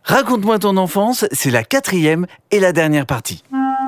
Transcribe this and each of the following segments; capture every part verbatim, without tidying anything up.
Raconte-moi ton enfance, c'est la quatrième et la dernière partie.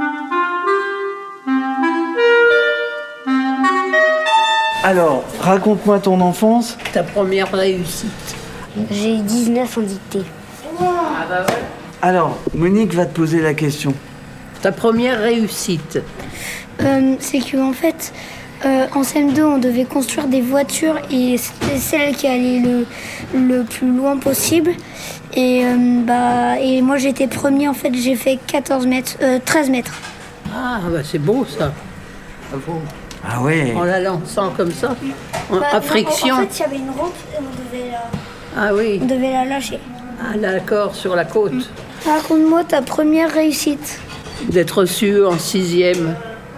Alors, raconte-moi ton enfance. Ta première réussite. J'ai eu dix-neuf en dictée. Ah bah ouais. Alors, Monique va te poser la question. Ta première réussite. Euh, c'est qu'en fait, euh, en C M deux, on devait construire des voitures et c'était celle qui allait le, le plus loin possible. Et, euh, bah, et moi, j'étais premier, en fait, j'ai fait quatorze mètres, euh, treize mètres. Ah bah c'est beau ça. Bravo. Ah ouais. En la lançant comme ça, en, Bah, à friction. En, en fait, il y avait une rampe et on devait la, Ah oui. on devait la lâcher. Ah d'accord, sur la côte. Raconte-moi ta première réussite. D'être reçu en sixième.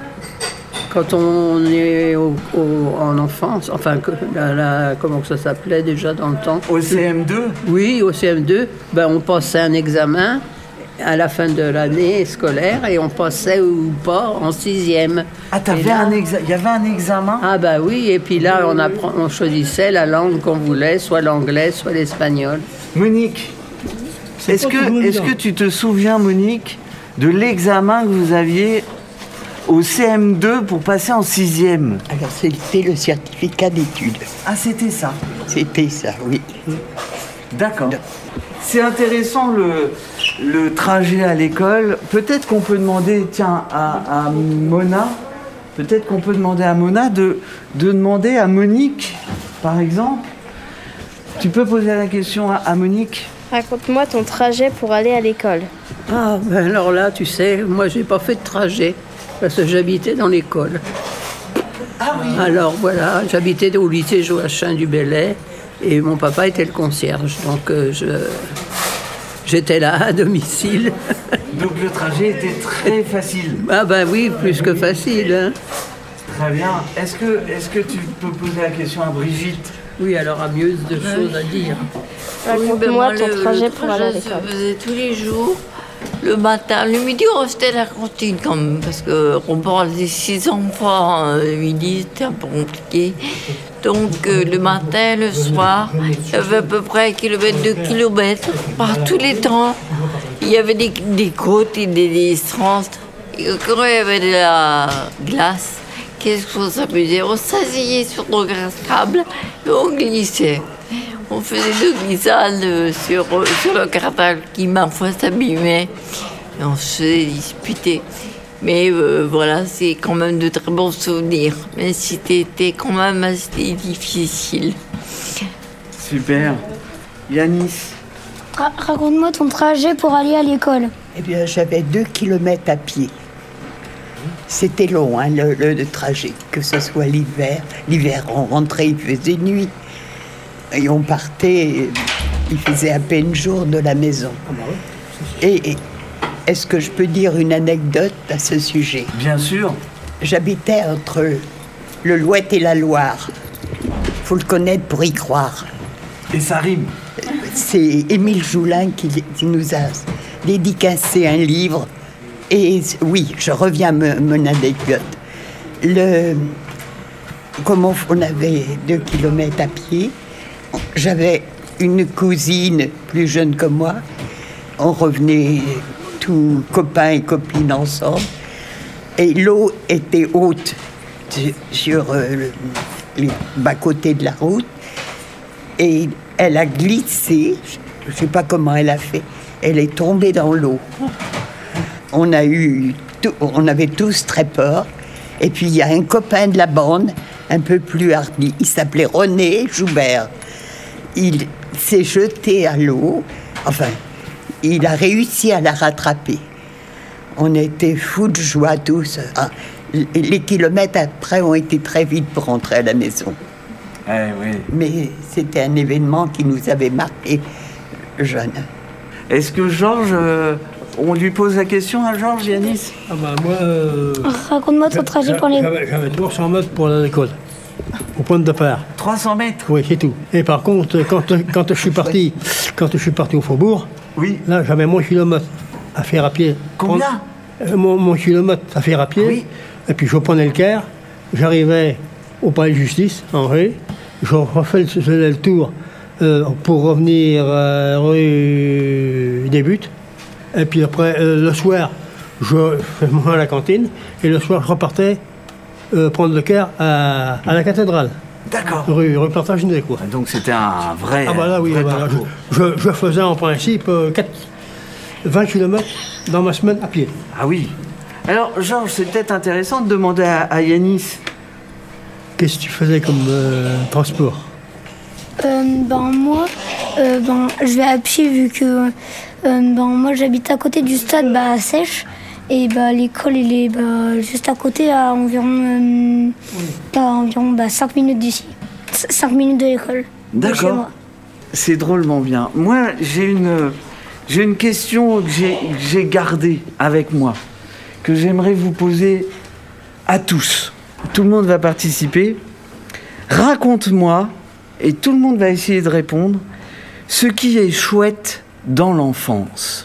Quand on est au, au- en enfance, enfin, que- la- la- comment que ça s'appelait déjà dans le temps? Au C M deux? Oui, au C M deux, ben, on passait un examen à la fin de l'année scolaire et on passait ou pas en sixième. Ah, t'avais Et là- un exa- il y avait un examen? Ah bah oui, et puis là on, apprend, on choisissait la langue qu'on voulait, soit l'anglais, soit l'espagnol. Monique, est-ce pas toujours que, est-ce évident. que tu te souviens, Monique, de l'examen que vous aviez au C M deux pour passer en sixième? Alors, c'était le certificat d'études. Ah, c'était ça. C'était ça, oui. D'accord. C'est intéressant le, le trajet à l'école. Peut-être qu'on peut demander, tiens, à, à Mona, peut-être qu'on peut demander à Mona de, de demander à Monique, par exemple. Tu peux poser la question à, à Monique? Raconte-moi ton trajet pour aller à l'école. Ah ben alors là, tu sais, moi j'ai pas fait de trajet parce que j'habitais dans l'école. Ah oui. Alors voilà, j'habitais au lycée Joachim du Bellay et mon papa était le concierge, donc euh, je, j'étais là à domicile. Donc le trajet était très facile. Ah ben oui, plus que facile. Hein. Très bien. Est-ce que, est-ce que tu peux poser la question à Brigitte? Oui, alors à mieux de choses à dire. Raconte-moi Oui, ben ton le- trajet le pour aller à trajet l'école. se faisait tous les jours. Le matin, le midi, on restait à la cantine quand même, parce qu'on parle des six enfants, euh, le midi, c'était un peu compliqué. Donc euh, le matin, le soir, il y avait à peu près un kilomètre, deux kilomètres, par tous les temps. Il y avait des, des côtes et des distances. Et quand il y avait de la glace, qu'est-ce qu'on s'amusait? On s'asseyait sur nos grasse-tables et on glissait. On faisait deux glissades euh, sur, euh, sur le cartable qui, ma foi, s'abîmait. Et on se faisait disputer. Mais euh, voilà, c'est quand même de très bons souvenirs. Mais c'était quand même assez difficile. Super. Yanis? Ra- raconte-moi ton trajet pour aller à l'école. Eh bien, j'avais deux kilomètres à pied. C'était long, hein, le, le- le trajet, que ce soit l'hiver. L'hiver, on rentrait, il faisait nuit. Et on partait, il faisait à peine jour de la maison. Et, et est-ce que je peux dire une anecdote à ce sujet? Bien sûr. J'habitais entre le Lot et la Loire. Faut le connaître pour y croire. Et ça rime. C'est Émile Joulin qui, qui nous a dédicacé un livre. Et oui, je reviens à mon mon anecdote. Le, comme on, on avait deux kilomètres à pied, j'avais une cousine plus jeune que moi. On revenait tous copains et copines ensemble. Et l'eau était haute sur- sur euh, le- les bas-côtés de la route. Et elle a glissé, je ne sais pas comment elle a fait, elle est tombée dans l'eau. On a eu, tout- on avait tous très peur. Et puis il y a un copain de la bande, un peu plus hardi, il s'appelait René Joubert. Il s'est jeté à l'eau, enfin, il a réussi à la rattraper. On était fous de joie tous. Ah, les kilomètres après ont été très vite pour rentrer à la maison. Eh oui. Mais c'était un événement qui nous avait marqué jeunes. Est-ce que Georges, euh, on lui pose la question à Georges, Yanis? Ah bah moi, euh, Raconte-moi ton trajet pour l'école. j'avais, j'avais trois cents mètres pour aller à l'école, au point de départ. trois cents mètres? Oui, c'est tout. Et par contre, quand, quand je suis parti, quand je suis parti au Faubourg, Oui. là, j'avais mon kilomètre à faire à pied. Combien? Euh, mon, mon kilomètre à faire à pied. Oui. Et puis je prenais le Caire, j'arrivais au palais de justice, en rue, je refais le, je faisais le tour euh, pour revenir euh, rue débute. Et puis après, euh, le soir, je mangeais à la cantine. Et le soir, je repartais euh, prendre le Caire à, à la cathédrale. D'accord. Rue, rue Plantagenet, quoi. Donc c'était un vrai, Ah bah là, oui, vrai ah bah là, parcours. je, je, je faisais en principe euh, quatre, vingt kilomètres dans ma semaine à pied. Ah oui. Alors, Georges, c'est peut-être intéressant de demander à, à Yanis. Qu'est-ce que tu faisais comme euh, transport? Euh, ben moi, euh, ben, je vais à pied vu que euh, ben, moi j'habite à côté du stade bah, à Sèche et bah, l'école elle est bah, juste à côté à environ, euh, à environ bah, cinq minutes d'ici. cinq minutes de l'école. de chez D'accord. moi. C'est drôlement bien. Moi, j'ai une, j'ai une question que j'ai, que j'ai gardée avec moi, que j'aimerais vous poser à tous. Tout le monde va participer. Raconte-moi, et tout le monde va essayer de répondre, ce qui est chouette dans l'enfance.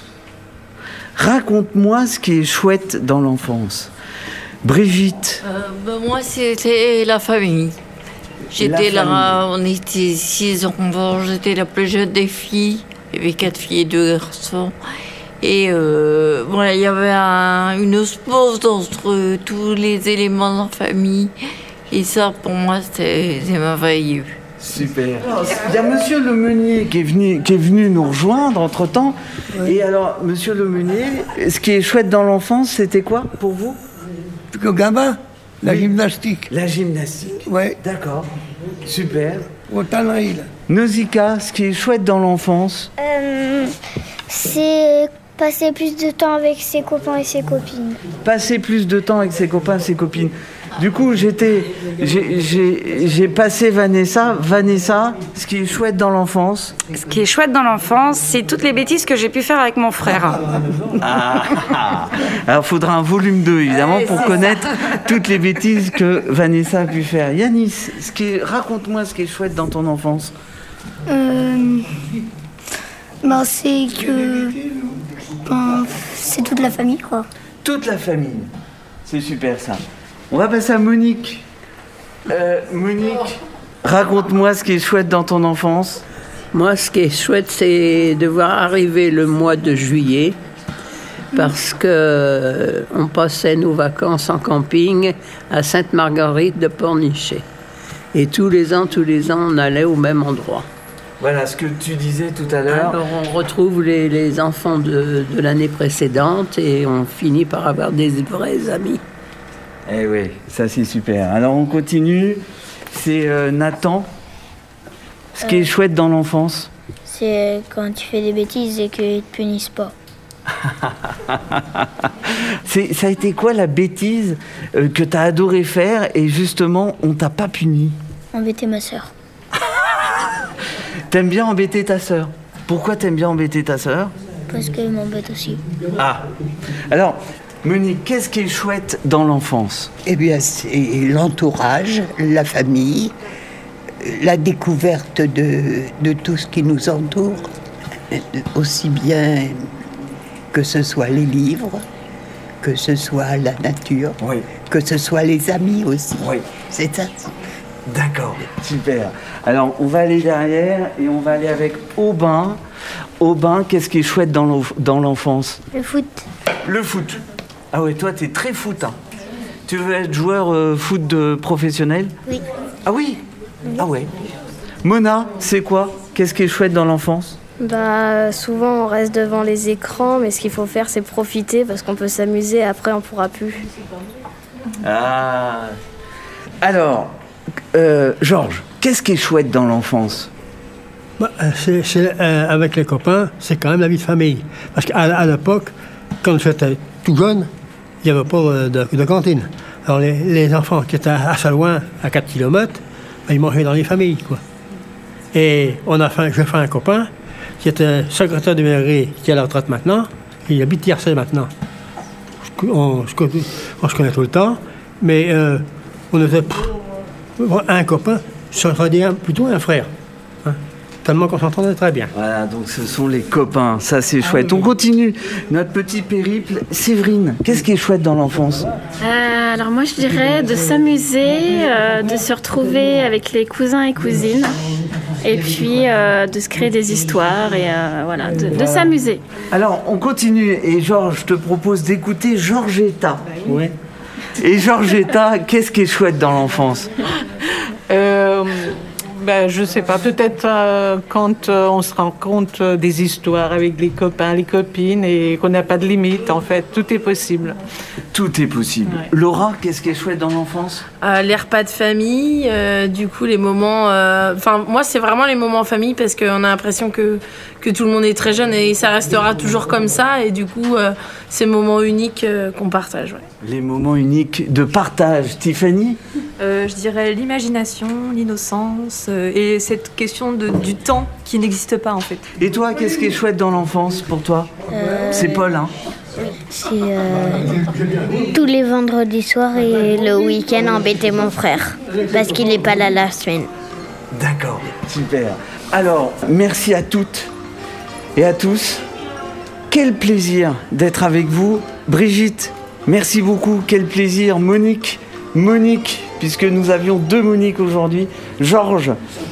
Raconte-moi ce qui est chouette dans l'enfance. Brigitte. Euh, ben, moi, c'était la famille. J'étais La là, on était six enfants, j'étais la plus jeune des filles. Il y avait quatre filles et deux garçons. Et euh, voilà, il y avait un- une osmose entre tous les éléments de la famille. Et ça, pour moi, c'était c'est merveilleux. Super. Il y a Monsieur le Meunier qui est venu, qui est venu nous rejoindre entre-temps. Et alors, Monsieur le Meunier, ce qui est chouette dans l'enfance, c'était quoi pour vous? Au gamin, la Oui. gymnastique. La gymnastique. Ouais, D'accord. Super. au tannerie, là. Nausicaa, ce qui est chouette dans l'enfance. Euh, c'est passer plus de temps avec ses copains et ses copines. Passer plus de temps avec ses copains, ses copines. Du coup, j'étais, j'ai, j'ai, j'ai passé Vanessa. Vanessa, ce qui est chouette dans l'enfance. Ce qui est chouette dans l'enfance, c'est toutes les bêtises que j'ai pu faire avec mon frère. Ah, alors, il faudra un volume deux, évidemment, pour connaître toutes les bêtises que Vanessa a pu faire. Yanis, ce qui est, raconte-moi ce qui est chouette dans ton enfance. Euh, ben, c'est que ben, c'est toute la famille quoi. Toute la famille. C'est super, ça. On va passer à Monique. Euh, Monique, raconte-moi ce qui est chouette dans ton enfance. Moi, ce qui est chouette, c'est de voir arriver le mois de juillet, parce que euh, on passait nos vacances en camping à Sainte-Marguerite de Pornichet. Et tous les ans, tous les ans, on allait au même endroit. Voilà ce que tu disais tout à l'heure. Alors, on retrouve les, les enfants de, de l'année précédente et on finit par avoir des vrais amis. Eh oui, ça c'est super. Alors on continue. C'est euh, Nathan. Ce qui est chouette dans l'enfance. C'est quand tu fais des bêtises et qu'ils te punissent pas. C'est, ça a été quoi la bêtise euh, que tu as adoré faire et justement on t'a pas puni? Embêter ma sœur. T'aimes bien embêter ta sœur. Pourquoi t'aimes bien embêter ta sœur? Parce qu'elle m'embête aussi. Ah. Alors, Monique, qu'est-ce qui est chouette dans l'enfance? Eh bien, c'est l'entourage, la famille, la découverte de, de tout ce qui nous entoure, aussi bien que ce soit les livres, que ce soit la nature, Oui. que ce soit les amis aussi. Oui. C'est ça. D'accord, super. Alors, on va aller derrière et on va aller avec Aubin. Aubin, qu'est-ce qui est chouette dans l'enf- dans l'enfance? Le foot. Le foot. Ah ouais, toi, t'es très foot. Hein. Tu veux être joueur euh, foot de professionnel? Oui. Ah oui? Ah ouais. Mona, c'est quoi? Qu'est-ce qui est chouette dans l'enfance? Bah, souvent on reste devant les écrans, mais ce qu'il faut faire c'est profiter parce qu'on peut s'amuser, après on pourra plus. Ah. Alors, euh, Georges, qu'est-ce qui est chouette dans l'enfance? Bah, euh, c'est, c'est, euh, avec les copains, c'est quand même la vie de famille. Parce qu'à à l'époque, quand j'étais tout jeune, il n'y avait pas euh, de, de cantine. Alors les, les enfants qui étaient assez loin, à quatre kilomètres, ben, ils mangeaient dans les familles, quoi. Et on a fait, j'ai fait un copain qui était secrétaire de mairie, qui est à la retraite maintenant. Il habite Tiercé maintenant. On, se connaît- on se connaît tout le temps, mais euh, on était pff, un copain, ça serait dire plutôt un frère. Hein. Tellement qu'on s'entendait très bien. Voilà, donc ce sont les copains, ça c'est chouette. On continue notre petit périple. Séverine, qu'est-ce qui est chouette dans l'enfance? Euh, alors moi je dirais de s'amuser, euh, de se retrouver avec les cousins et cousines Et puis euh, de se créer des histoires et euh, voilà, de, de Voilà. s'amuser. Alors, on continue. Et Georges, je te propose d'écouter Georgetta. Oui. Et Georgetta, qu'est-ce qui est chouette dans l'enfance? Euh, ben, je sais pas, peut-être euh, quand euh, on se rend compte euh, des histoires avec les copains, les copines et qu'on n'a pas de limite, en fait, tout est possible. Tout est possible. Ouais. Laura, qu'est-ce qui est chouette dans l'enfance? Euh, les repas de famille, euh, du coup les moments... euh, Enfin, moi c'est vraiment les moments en famille parce qu'on a l'impression que, que tout le monde est très jeune et ça restera toujours comme ça. Et du coup, euh, ces moments uniques euh, qu'on partage. Ouais. Les moments uniques de partage. Tiffany? Euh, je dirais l'imagination, l'innocence euh, et cette question de, du temps qui n'existe pas en fait. Et toi, qu'est-ce qui est chouette dans l'enfance pour toi? Euh, C'est Paul, hein? C'est euh, tous les vendredis soirs et le week-end embêter mon frère parce qu'il n'est pas là la semaine. D'accord, super. Alors, merci à toutes et à tous. Quel plaisir d'être avec vous. Brigitte, merci beaucoup. Quel plaisir. Monique, Monique, puisque nous avions deux Moniques aujourd'hui. Georges.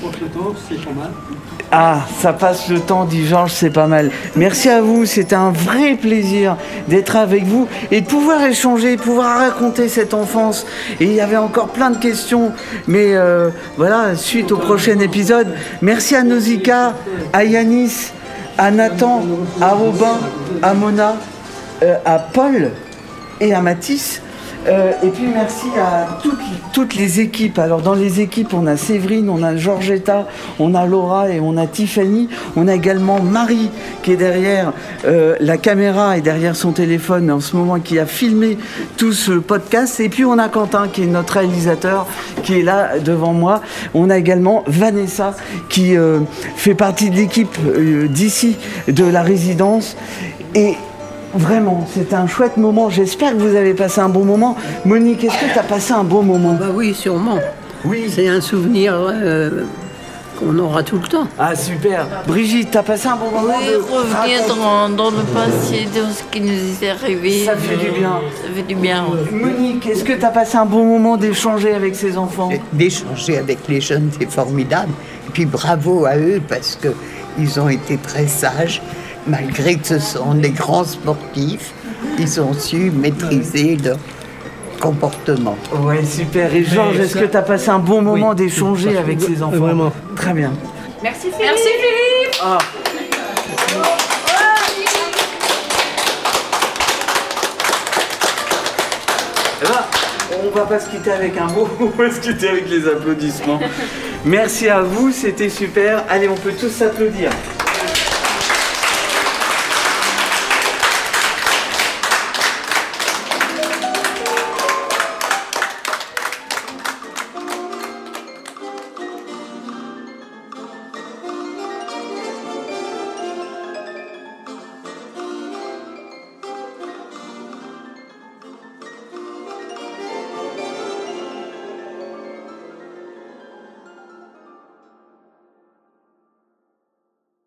Ah, ça passe le temps, dit Georges, c'est pas mal. Merci à vous, c'était un vrai plaisir d'être avec vous et de pouvoir échanger, de pouvoir raconter cette enfance. Et il y avait encore plein de questions, mais euh, voilà, suite au prochain épisode. Merci à Nausicaa, à Yanis, à Nathan, à Robin, à Mona, euh, à Paul et à Mathis. Euh, et puis merci à toutes, toutes les équipes. Alors dans les équipes, on a Séverine, on a Georgetta, on a Laura et on a Tiffany. On a également Marie qui est derrière euh, la caméra et derrière son téléphone en ce moment, qui a filmé tout ce podcast. Et puis on a Quentin qui est notre réalisateur, qui est là devant moi. On a également Vanessa qui euh, fait partie de l'équipe euh, d'ici, de la résidence. Et vraiment, c'était un chouette moment. J'espère que vous avez passé un bon moment. Monique, est-ce que tu as passé un bon moment? Bah oui, sûrement. Oui. C'est un souvenir euh, qu'on aura tout le temps. Ah, super. Brigitte, tu as passé un bon moment? Oui, de... revenir Ah, dans, dans le passé, dans ce qui nous est arrivé. Ça fait du bien. Ça fait du bien. Monique, est-ce que tu as passé un bon moment d'échanger avec ces enfants? D'échanger avec les jeunes, c'est formidable. Et puis bravo à eux parce qu'ils ont été très sages. Malgré que ce sont des grands sportifs, ils ont su maîtriser leur comportement. Ouais, super. Et Georges, est-ce que tu as passé un bon moment oui. d'échanger avec ces enfants? Vraiment. Très bien. Merci Philippe. Merci Philippe. Ah. Eh ben, on va pas se quitter avec un mot, on va se quitter avec les applaudissements. Merci à vous, c'était super. Allez, on peut tous s'applaudir.